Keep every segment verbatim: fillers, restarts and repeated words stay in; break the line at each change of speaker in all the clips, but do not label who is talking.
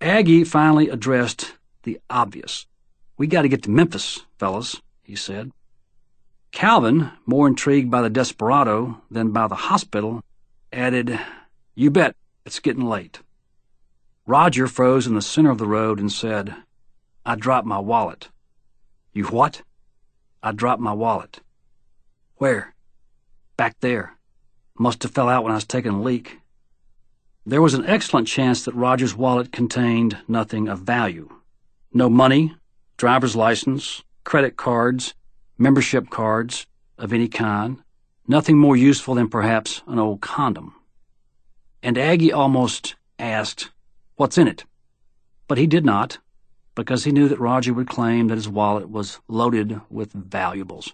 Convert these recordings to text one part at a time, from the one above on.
Aggie finally addressed the obvious. "We got to get to Memphis, fellas," he said. Calvin, more intrigued by the desperado than by the hospital, added, "You bet, it's getting late." Roger froze in the center of the road and said, "I dropped my wallet." "You what?" "I dropped my wallet." "Where?" "Back there. Must have fell out when I was taking a leak." There was an excellent chance that Roger's wallet contained nothing of value. No money, driver's license, credit cards, membership cards of any kind, nothing more useful than perhaps an old condom. And Aggie almost asked, "What's in it?" But he did not, because he knew that Roger would claim that his wallet was loaded with valuables.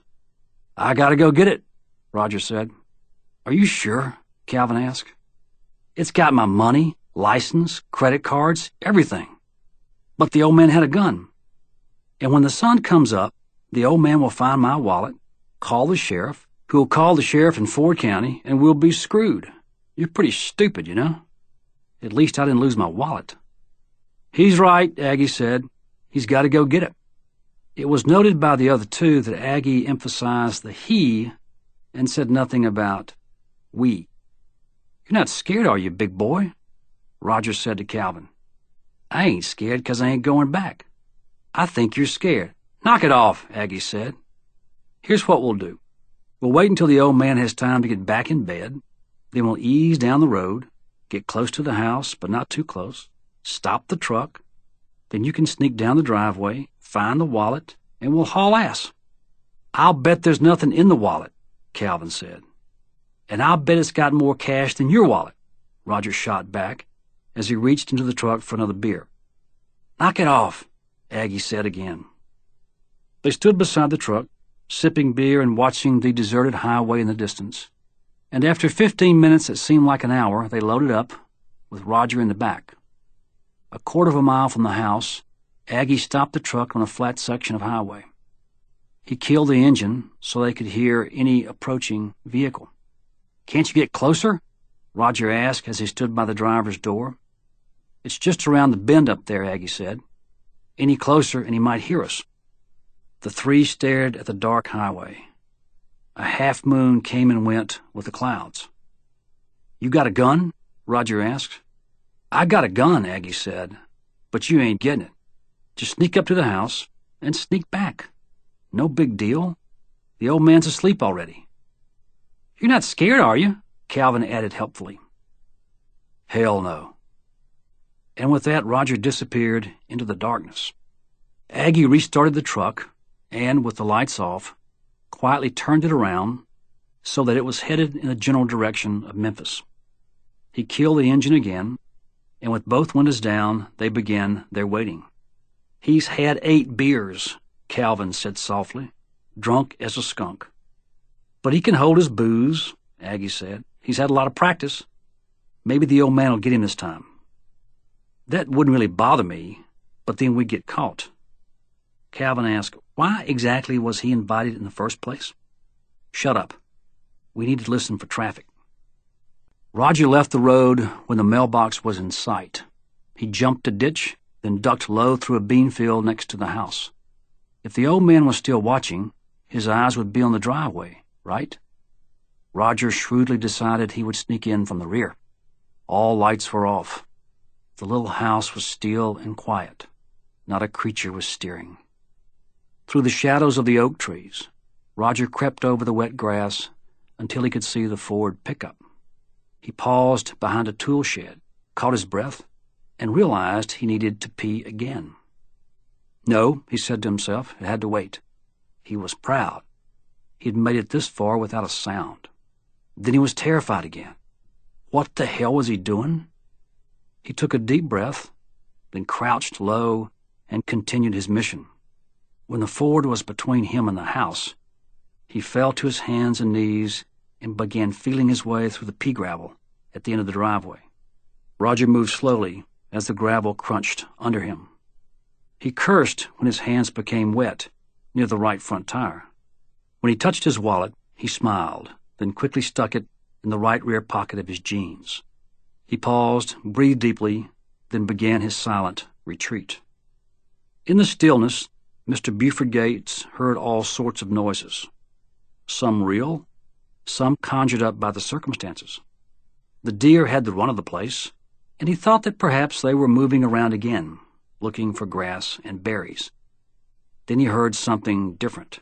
"I gotta go get it," Roger said. "Are you sure?" Calvin asked. "It's got my money, license, credit cards, everything." "But the old man had a gun." "And when the sun comes up, the old man will find my wallet, call the sheriff, who'll call the sheriff in Ford County, and we'll be screwed. You're pretty stupid, you know. At least I didn't lose my wallet." "He's right," Aggie said. "He's got to go get it." It was noted by the other two that Aggie emphasized the he and said nothing about we. "You're not scared, are you, big boy?" Roger said to Calvin. "I ain't scared 'cause I ain't going back." "I think you're scared." "Knock it off," Aggie said. "Here's what we'll do. We'll wait until the old man has time to get back in bed. Then we'll ease down the road, get close to the house, but not too close, stop the truck. Then you can sneak down the driveway, find the wallet, and we'll haul ass." "I'll bet there's nothing in the wallet," Calvin said. "And I'll bet it's got more cash than your wallet," Roger shot back as he reached into the truck for another beer. "Knock it off," Aggie said again. They stood beside the truck, sipping beer and watching the deserted highway in the distance, and after fifteen minutes that seemed like an hour, they loaded up, with Roger in the back. A quarter of a mile from the house, Aggie stopped the truck on a flat section of highway. He killed the engine so they could hear any approaching vehicle. "Can't you get closer?" Roger asked as he stood by the driver's door. "It's just around the bend up there," Aggie said. "Any closer and he might hear us." The three stared at the dark highway. A half-moon came and went with the clouds. "You got a gun?" Roger asked. "I got a gun," Aggie said, "but you ain't getting it. Just sneak up to the house and sneak back. No big deal. The old man's asleep already." "You're not scared, are you?" Calvin added helpfully. "Hell no." And with that, Roger disappeared into the darkness. Aggie restarted the truck and, with the lights off, quietly turned it around so that it was headed in the general direction of Memphis. He killed the engine again, and with both windows down, they began their waiting. "He's had eight beers," Calvin said softly, "drunk as a skunk." "But he can hold his booze," Aggie said. "He's had a lot of practice. Maybe the old man will get him this time." "That wouldn't really bother me, but then we'd get caught." Calvin asked, "Why exactly was he invited in the first place?" "Shut up. We need to listen for traffic." Roger left the road when the mailbox was in sight. He jumped a ditch, then ducked low through a bean field next to the house. If the old man was still watching, his eyes would be on the driveway, right? Roger shrewdly decided he would sneak in from the rear. All lights were off. The little house was still and quiet. Not a creature was stirring. Through the shadows of the oak trees, Roger crept over the wet grass until he could see the Ford pickup. He paused behind a tool shed, caught his breath, and realized he needed to pee again. No, he said to himself, it had to wait. He was proud. He had made it this far without a sound. Then he was terrified again. What the hell was he doing? He took a deep breath, then crouched low and continued his mission. When the Ford was between him and the house, he fell to his hands and knees and began feeling his way through the pea gravel at the end of the driveway. Roger moved slowly as the gravel crunched under him. He cursed when his hands became wet near the right front tire. When he touched his wallet, he smiled, then quickly stuck it in the right rear pocket of his jeans. He paused, breathed deeply, then began his silent retreat. In the stillness, Mister Buford Gates heard all sorts of noises, some real, some conjured up by the circumstances. The deer had the run of the place, and he thought that perhaps they were moving around again, looking for grass and berries. Then he heard something different.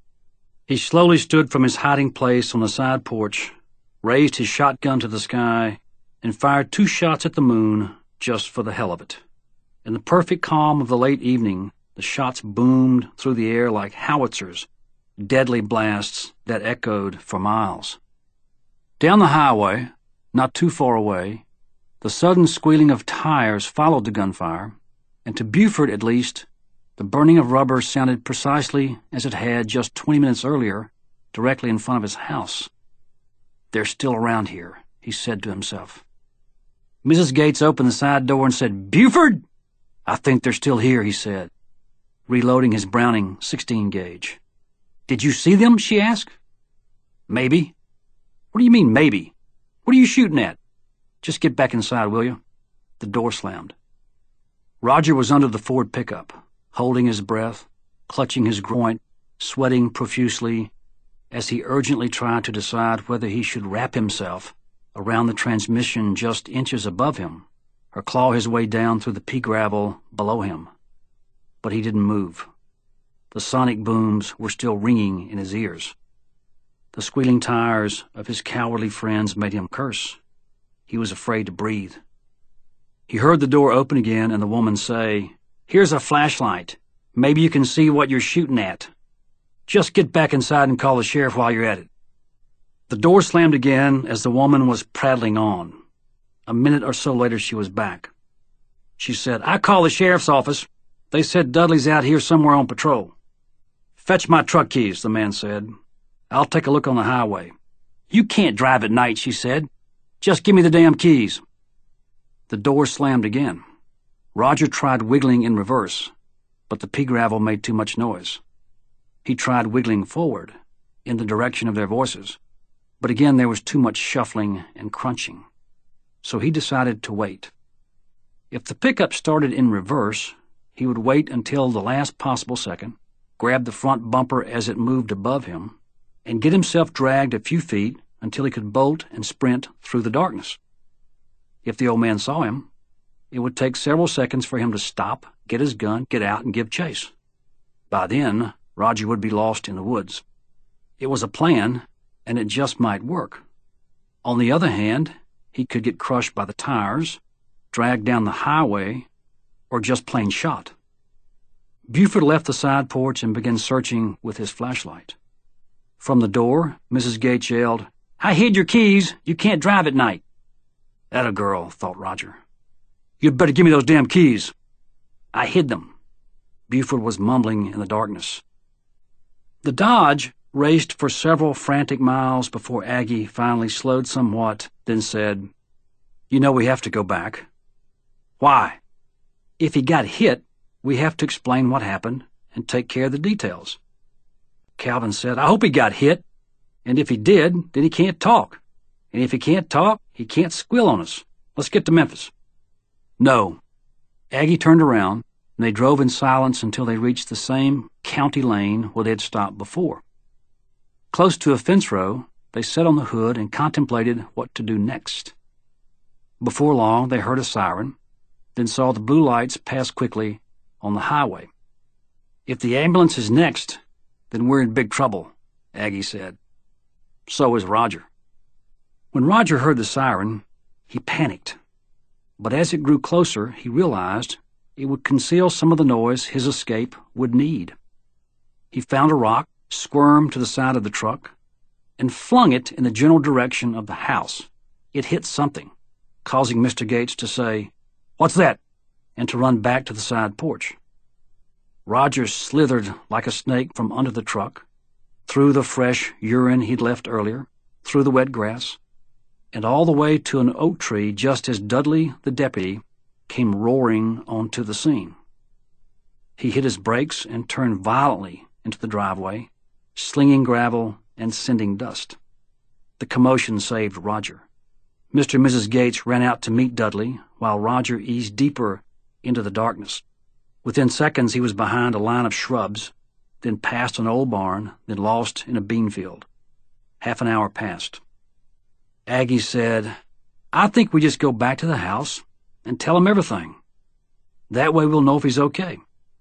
He slowly stood from his hiding place on the side porch, raised his shotgun to the sky, and fired two shots at the moon just for the hell of it. In the perfect calm of the late evening, the shots boomed through the air like howitzers, deadly blasts that echoed for miles. Down the highway, not too far away, the sudden squealing of tires followed the gunfire, and to Buford at least, the burning of rubber sounded precisely as it had just twenty minutes earlier, directly in front of his house. "They're still around here," he said to himself. Missus Gates opened the side door and said, "Buford?" "I think they're still here," he said, reloading his Browning sixteen gauge. "Did you see them?" she asked. "Maybe." "What do you mean, maybe? What are you shooting at? Just get back inside, will you?" The door slammed. Roger was under the Ford pickup, holding his breath, clutching his groin, sweating profusely, as he urgently tried to decide whether he should wrap himself around the transmission just inches above him, or claw his way down through the pea gravel below him. But he didn't move. The sonic booms were still ringing in his ears. The squealing tires of his cowardly friends made him curse. He was afraid to breathe. He heard the door open again and the woman say, "Here's a flashlight. Maybe you can see what you're shooting at. Just get back inside and call the sheriff while you're at it." The door slammed again as the woman was prattling on. A minute or so later she was back. She said, "I called the sheriff's office. They said Dudley's out here somewhere on patrol." "Fetch my truck keys," the man said. "I'll take a look on the highway." "You can't drive at night," she said. "Just give me the damn keys." The door slammed again. Roger tried wiggling in reverse, but the pea gravel made too much noise. He tried wiggling forward, in the direction of their voices, but again there was too much shuffling and crunching. So he decided to wait. If the pickup started in reverse, he would wait until the last possible second, grab the front bumper as it moved above him, and get himself dragged a few feet until he could bolt and sprint through the darkness. If the old man saw him, it would take several seconds for him to stop, get his gun, get out, and give chase. By then, Roger would be lost in the woods. It was a plan, and it just might work. On the other hand, he could get crushed by the tires, dragged down the highway, or just plain shot. Buford left the side porch and began searching with his flashlight. From the door, Missus Gates yelled, "I hid your keys. You can't drive at night." "Atta girl," thought Roger. "You'd better give me those damn keys." "I hid them," Buford was mumbling in the darkness. The Dodge raced for several frantic miles before Aggie finally slowed somewhat, then said, "You know we have to go back." "Why?" "If he got hit, we have to explain what happened and take care of the details." Calvin said, "I hope he got hit. And if he did, then he can't talk. And if he can't talk, he can't squeal on us. Let's get to Memphis." "No." Aggie turned around, and they drove in silence until they reached the same county lane where they had stopped before. Close to a fence row, they sat on the hood and contemplated what to do next. Before long, they heard a siren, then saw the blue lights pass quickly on the highway. "If the ambulance is next, then we're in big trouble," Aggie said. So is Roger. When Roger heard the siren, he panicked. But as it grew closer, he realized it would conceal some of the noise his escape would need. He found a rock, squirmed to the side of the truck, and flung it in the general direction of the house. It hit something, causing Mister Gates to say, "What's that?" and to run back to the side porch. Roger slithered like a snake from under the truck, through the fresh urine he'd left earlier, through the wet grass, and all the way to an oak tree just as Dudley, the deputy, came roaring onto the scene. He hit his brakes and turned violently into the driveway, slinging gravel and sending dust. The commotion saved Roger. Mister and Missus Gates ran out to meet Dudley, while Roger eased deeper into the darkness. Within seconds he was behind a line of shrubs, then past an old barn, then lost in a bean field. Half an hour passed. Aggie said, "I think we just go back to the house and tell him everything. That way we'll know if he's okay."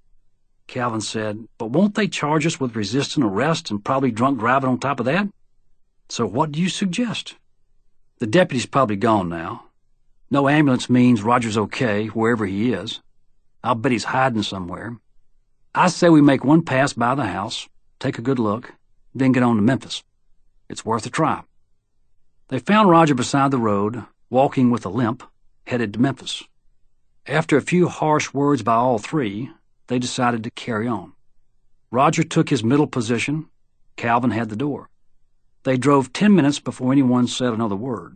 Calvin said, "But won't they charge us with resisting arrest and probably drunk driving on top of that? So what do you suggest?" "The deputy's probably gone now. No ambulance means Roger's okay wherever he is. I'll bet he's hiding somewhere. I say we make one pass by the house, take a good look, then get on to Memphis. It's worth a try." They found Roger beside the road, walking with a limp, headed to Memphis. After a few harsh words by all three, they decided to carry on. Roger took his middle position. Calvin had the door. They drove ten minutes before anyone said another word.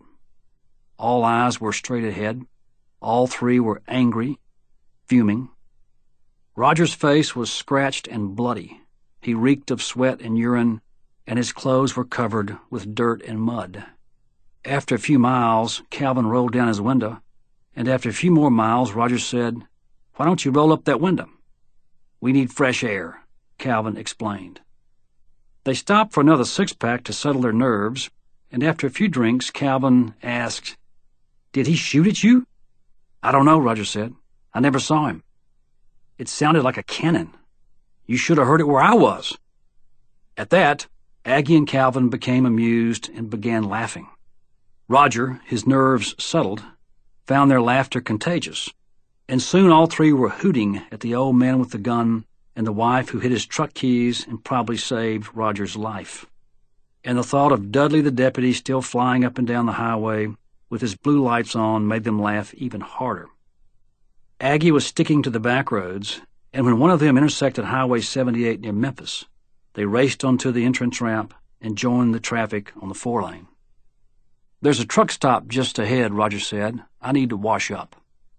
All eyes were straight ahead. All three were angry, fuming. Roger's face was scratched and bloody. He reeked of sweat and urine, and his clothes were covered with dirt and mud. After a few miles, Calvin rolled down his window, and after a few more miles, Roger said, "Why don't you roll up that window?" "We need fresh air," Calvin explained. They stopped for another six-pack to settle their nerves, and after a few drinks, Calvin asked, "Did he shoot at you?" "I don't know," Roger said. "I never saw him. It sounded like a cannon. You should have heard it where I was." At that, Aggie and Calvin became amused and began laughing. Roger, his nerves settled, found their laughter contagious, and soon all three were hooting at the old man with the gun and the wife who hid his truck keys and probably saved Roger's life. And the thought of Dudley the deputy still flying up and down the highway with his blue lights on made them laugh even harder. Aggie was sticking to the back roads, and when one of them intersected Highway seventy-eight near Memphis, they raced onto the entrance ramp and joined the traffic on the four-lane. "There's a truck stop just ahead," Roger said. "I need to wash up."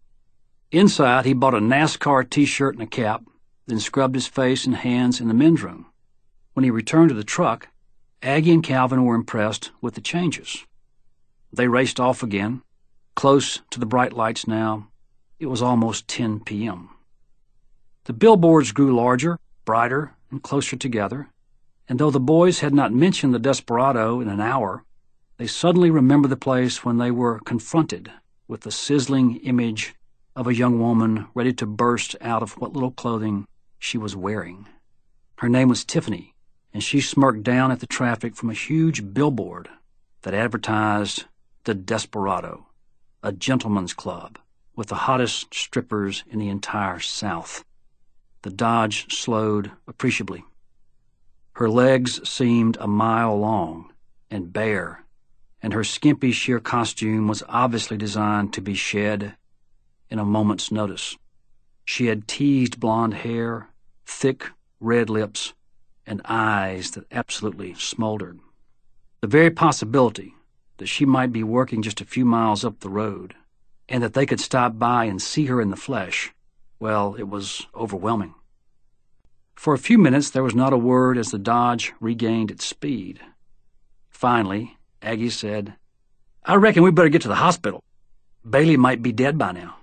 Inside, he bought a NASCAR T-shirt and a cap, then scrubbed his face and hands in the men's room. When he returned to the truck, Aggie and Calvin were impressed with the changes. They raced off again, close to the bright lights now. It was almost ten p m The billboards grew larger, brighter, and closer together, and though the boys had not mentioned the desperado in an hour, they suddenly remembered the place when they were confronted with the sizzling image of a young woman ready to burst out of what little clothing she was wearing. Her name was Tiffany, and she smirked down at the traffic from a huge billboard that advertised the Desperado, a gentleman's club with the hottest strippers in the entire South. The Dodge slowed appreciably. Her legs seemed a mile long and bare, and her skimpy sheer costume was obviously designed to be shed in a moment's notice. She had teased blonde hair, thick red lips, and eyes that absolutely smoldered. The very possibility that she might be working just a few miles up the road, and that they could stop by and see her in the flesh, well, it was overwhelming. For a few minutes there was not a word as the Dodge regained its speed. Finally, Aggie said, "I reckon we better get to the hospital. Bailey might be dead by now."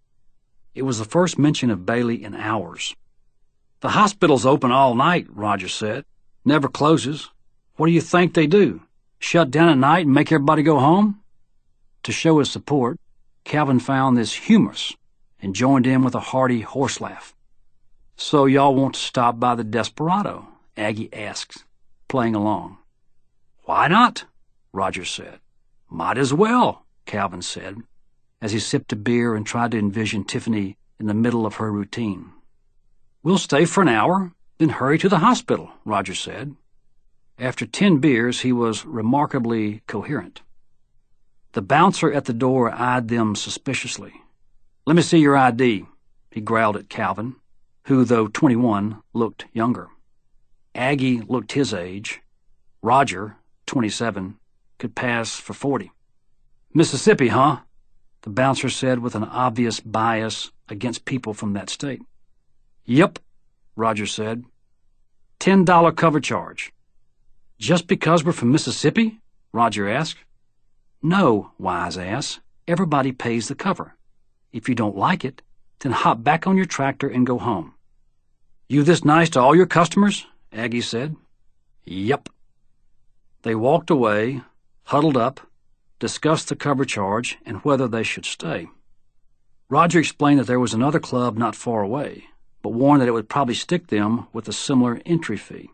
It was the first mention of Bailey in hours. "The hospital's open all night," Roger said. "Never closes. What do you think they do? Shut down at night and make everybody go home?" To show his support, Calvin found this humorous and joined in with a hearty horse laugh. "So y'all want to stop by the Desperado?" Aggie asked, playing along. "Why not?" Roger said. "Might as well," Calvin said, as he sipped a beer and tried to envision Tiffany in the middle of her routine. "We'll stay for an hour, then hurry to the hospital," Roger said. After ten beers, he was remarkably coherent. The bouncer at the door eyed them suspiciously. "Let me see your I D, he growled at Calvin, who, though twenty-one, looked younger. Aggie looked his age. Roger, twenty-seven, could pass for forty. "Mississippi, huh?" the bouncer said with an obvious bias against people from that state. "Yep," Roger said. Ten dollar cover charge." "Just because we're from Mississippi?" Roger asked. No, wise ass. Everybody pays the cover. If you don't like it, then hop back on your tractor and go home. You this nice to all your customers? Aggie said. Yep. They walked away, huddled up, discussed the cover charge and whether they should stay. Roger explained that there was another club not far away, but warned that it would probably stick them with a similar entry fee.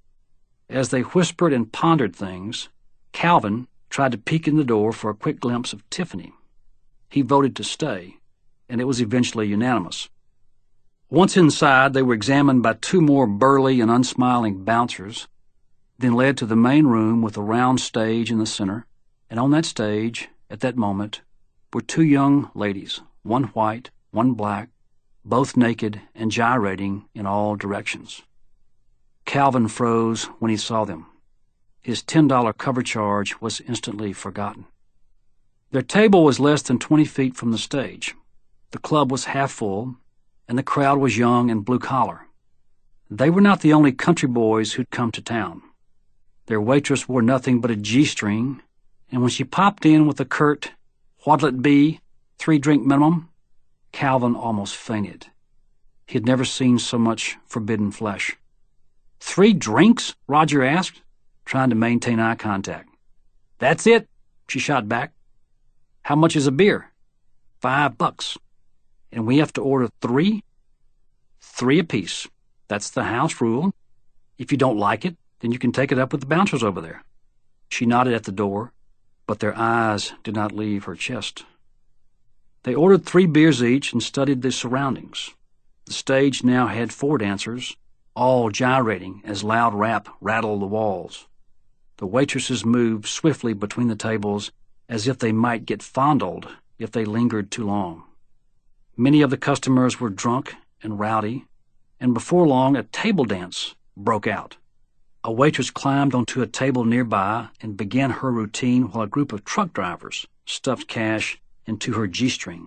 As they whispered and pondered things, Calvin tried to peek in the door for a quick glimpse of Tiffany. He voted to stay, and it was eventually unanimous. Once inside, they were examined by two more burly and unsmiling bouncers, then led to the main room with a round stage in the center, and on that stage, at that moment, were two young ladies, one white, one black, both naked and gyrating in all directions. Calvin froze when he saw them. His ten dollar cover charge was instantly forgotten. Their table was less than twenty feet from the stage. The club was half full, and the crowd was young and blue-collar. They were not the only country boys who'd come to town. Their waitress wore nothing but a G-string, and when she popped in with a curt, "What'll it be? Three-drink minimum?" Calvin almost fainted. He had never seen so much forbidden flesh. "Three drinks?" Roger asked, trying to maintain eye contact. "That's it," she shot back. "How much is a beer?" Five bucks. "And we have to order three?" Three apiece. That's the house rule. If you don't like it, then you can take it up with the bouncers over there. She nodded at the door, but their eyes did not leave her chest. They ordered three beers each and studied the surroundings. The stage now had four dancers, all gyrating as loud rap rattled the walls. The waitresses moved swiftly between the tables as if they might get fondled if they lingered too long. Many of the customers were drunk and rowdy, and before long a table dance broke out. A waitress climbed onto a table nearby and began her routine while a group of truck drivers stuffed cash into her G-string.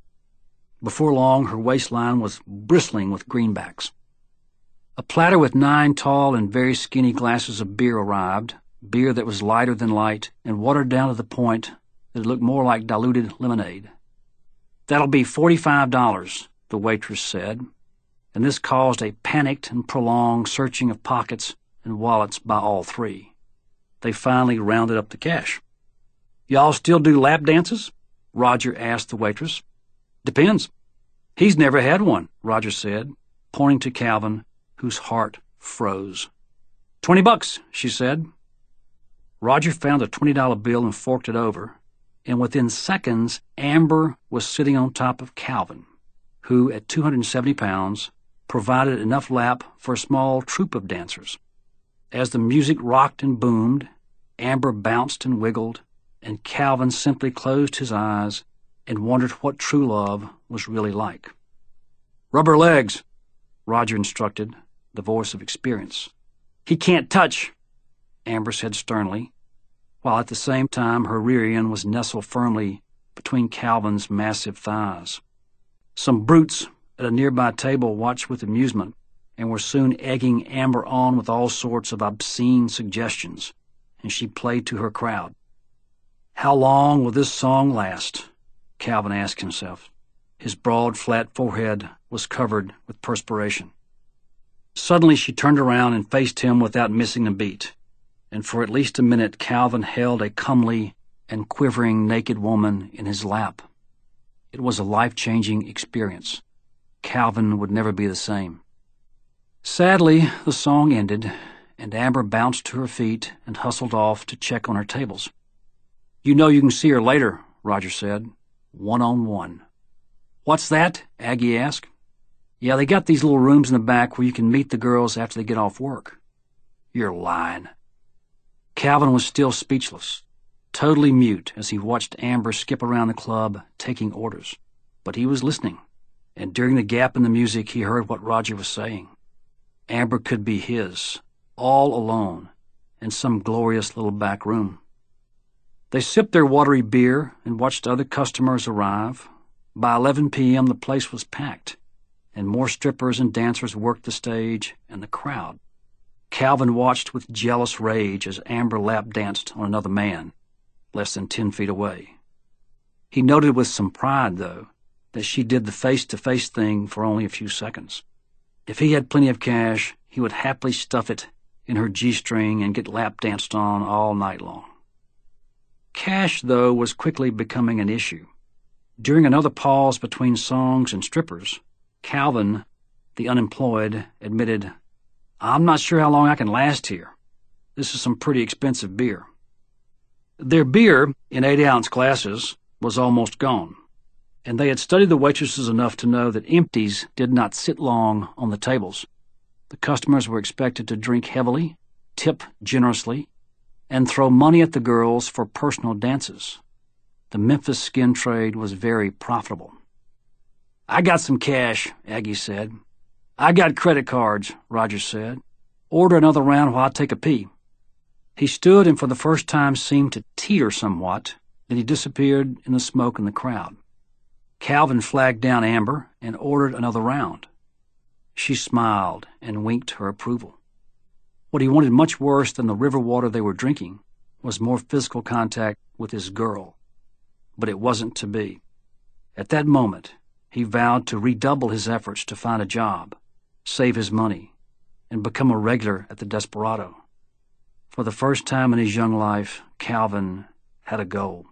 Before long, her waistline was bristling with greenbacks. A platter with nine tall and very skinny glasses of beer arrived, beer that was lighter than light and watered down to the point that it looked more like diluted lemonade. "That'll be forty-five dollars, the waitress said, and this caused a panicked and prolonged searching of pockets and wallets by all three. They finally rounded up the cash. "Y'all still do lap dances?" Roger asked the waitress. "Depends. He's never had one," Roger said, pointing to Calvin, whose heart froze. Twenty bucks, she said. Roger found a twenty dollar bill and forked it over, and within seconds Amber was sitting on top of Calvin, who, at two hundred seventy pounds, provided enough lap for a small troupe of dancers. As the music rocked and boomed, Amber bounced and wiggled, and Calvin simply closed his eyes and wondered what true love was really like. "Rubber legs," Roger instructed, the voice of experience. "He can't touch," Amber said sternly, while at the same time her rear end was nestled firmly between Calvin's massive thighs. Some brutes at a nearby table watched with amusement and were soon egging Amber on with all sorts of obscene suggestions, and she played to her crowd. How long will this song last? Calvin asked himself. His broad, flat forehead was covered with perspiration. Suddenly she turned around and faced him without missing a beat, and for at least a minute Calvin held a comely and quivering naked woman in his lap. It was a life-changing experience. Calvin would never be the same. Sadly, the song ended, and Amber bounced to her feet and hustled off to check on her tables. "You know you can see her later," Roger said. "One-on-one." "What's that?" Aggie asked. "Yeah, they got these little rooms in the back where you can meet the girls after they get off work." "You're lying." Calvin was still speechless, totally mute as he watched Amber skip around the club taking orders. But he was listening, and during the gap in the music he heard what Roger was saying. Amber could be his, all alone, in some glorious little back room. They sipped their watery beer and watched other customers arrive. By eleven p m the place was packed, and more strippers and dancers worked the stage and the crowd. Calvin watched with jealous rage as Amber lap danced on another man, less than ten feet away. He noted with some pride, though, that she did the face-to-face thing for only a few seconds. If he had plenty of cash, he would happily stuff it in her G-string and get lap-danced on all night long. Cash, though, was quickly becoming an issue. During another pause between songs and strippers, Calvin, the unemployed, admitted, "I'm not sure how long I can last here. This is some pretty expensive beer." Their beer, in eighty-ounce glasses, was almost gone, and they had studied the waitresses enough to know that empties did not sit long on the tables. The customers were expected to drink heavily, tip generously, and throw money at the girls for personal dances. The Memphis skin trade was very profitable. "I got some cash," Aggie said. "I got credit cards," Roger said. "Order another round while I take a pee." He stood and for the first time seemed to teeter somewhat, then he disappeared in the smoke in the crowd. Calvin flagged down Amber and ordered another round. She smiled and winked her approval. What he wanted much worse than the river water they were drinking was more physical contact with his girl. But it wasn't to be. At that moment, he vowed to redouble his efforts to find a job, save his money, and become a regular at the Desperado. For the first time in his young life, Calvin had a goal.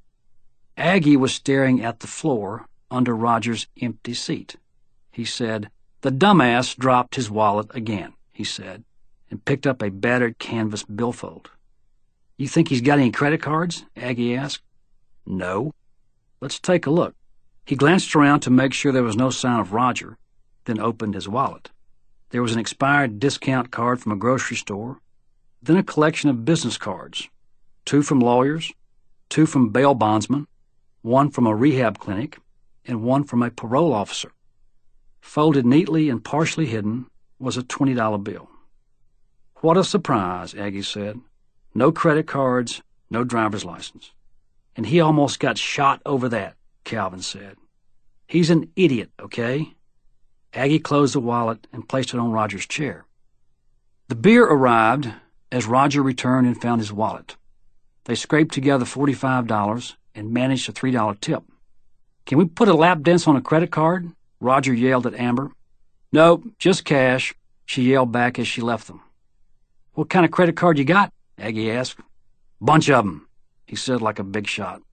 Aggie was staring at the floor under Roger's empty seat. He said, "The dumbass dropped his wallet again," he said, and picked up a battered canvas billfold. "You think he's got any credit cards?" Aggie asked. "No." "Let's take a look." He glanced around to make sure there was no sign of Roger, then opened his wallet. There was an expired discount card from a grocery store, then a collection of business cards, two from lawyers, two from bail bondsmen, one from a rehab clinic, and one from a parole officer. Folded neatly and partially hidden was a twenty dollar bill. "What a surprise," Aggie said. "No credit cards, no driver's license. And he almost got shot over that," Calvin said. "He's an idiot, okay?" Aggie closed the wallet and placed it on Roger's chair. The beer arrived as Roger returned and found his wallet. They scraped together forty-five dollars and managed a three dollar tip. "Can we put a lap dance on a credit card?" Roger yelled at Amber. "Nope, just cash," she yelled back as she left them. "What kind of credit card you got?" Aggie asked. "Bunch of 'em," he said like a big shot.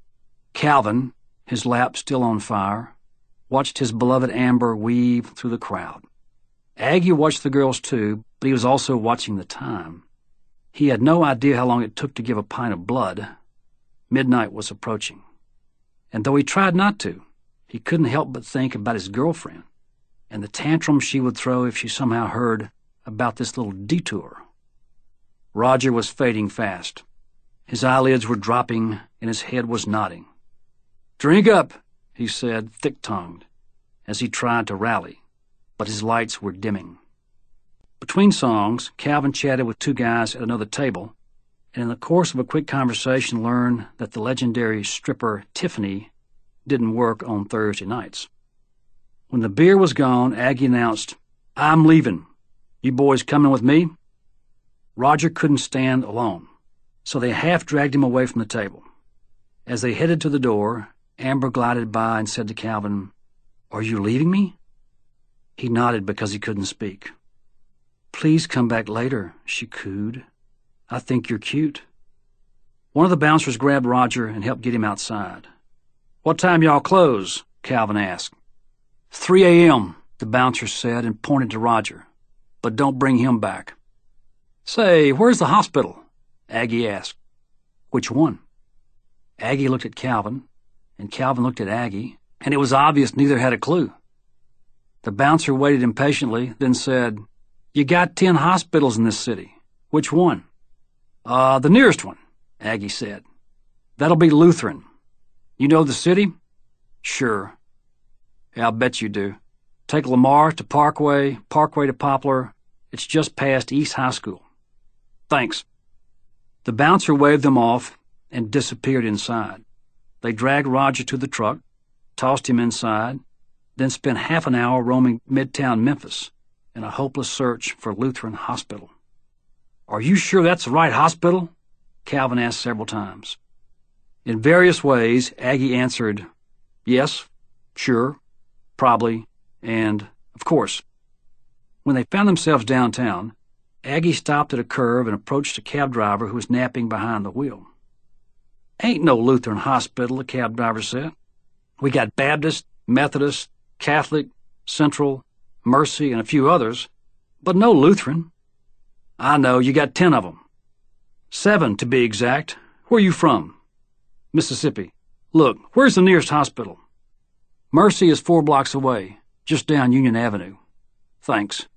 Calvin, his lap still on fire, watched his beloved Amber weave through the crowd. Aggie watched the girls too, but he was also watching the time. He had no idea how long it took to give a pint of blood. Midnight was approaching. And though he tried not to, he couldn't help but think about his girlfriend and the tantrum she would throw if she somehow heard about this little detour. Roger was fading fast. His eyelids were dropping and his head was nodding. "Drink up," he said, thick-tongued, as he tried to rally, but his lights were dimming. Between songs, Calvin chatted with two guys at another table, and in the course of a quick conversation learned that the legendary stripper Tiffany didn't work on Thursday nights. When the beer was gone, Aggie announced, "I'm leaving. You boys coming with me?" Roger couldn't stand alone, so they half dragged him away from the table. As they headed to the door, Amber glided by and said to Calvin, "Are you leaving me?" He nodded because he couldn't speak. "Please come back later," she cooed. "I think you're cute." One of the bouncers grabbed Roger and helped get him outside. "What time y'all close?" Calvin asked. three a m, the bouncer said and pointed to Roger. "But don't bring him back." "Say, where's the hospital?" Aggie asked. "Which one?" Aggie looked at Calvin, and Calvin looked at Aggie, and it was obvious neither had a clue. The bouncer waited impatiently, then said, "You got ten hospitals in this city. Which one?" Uh, the nearest one," Aggie said. "That'll be Lutheran. You know the city?" "Sure." "Yeah, I'll bet you do. Take Lamar to Parkway, Parkway to Poplar. It's just past East High School." "Thanks." The bouncer waved them off and disappeared inside. They dragged Roger to the truck, tossed him inside, then spent half an hour roaming midtown Memphis in a hopeless search for Lutheran Hospital. "Are you sure that's the right hospital?" Calvin asked several times. In various ways, Aggie answered, yes, sure, probably, and of course. When they found themselves downtown, Aggie stopped at a curve and approached a cab driver who was napping behind the wheel. "Ain't no Lutheran hospital," the cab driver said. "We got Baptist, Methodist, Catholic, Central, Mercy, and a few others, but no Lutheran." "I know, you got ten of 'em. Seven, to be exact. Where you from?" "Mississippi." "Look, where's the nearest hospital?" "Mercy is four blocks away, just down Union Avenue." "Thanks."